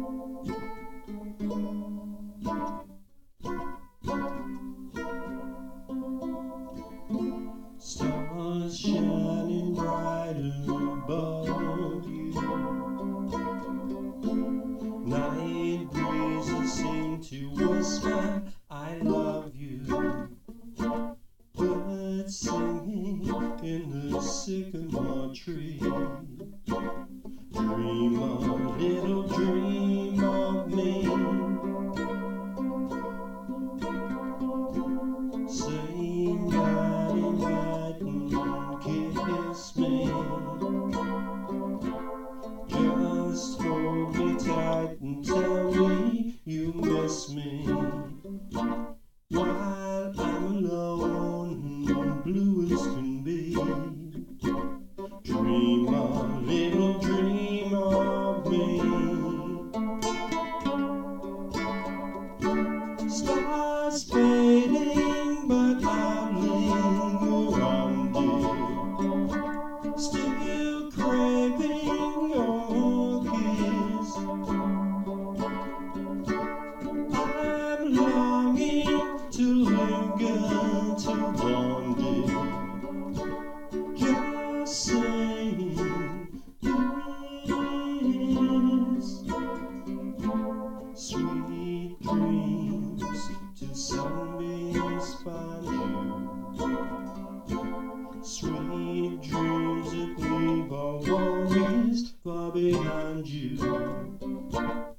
Stars shining bright above you. Night breezes seem to whisper, I love you. Birds singing in the sycamore tree. Dream a little dream of me. Say nighty night and kiss me. Just hold me tight and tell me you miss me. While I'm alone and blue as can be. Dream a little dream of me. Stars fading, but I linger on, dear. Still craving your kiss. I'm longing to linger too long, dear. Just saying yes. Sweet dreams till sunbeams find you. Sweet dreams that leave our worries far behind you.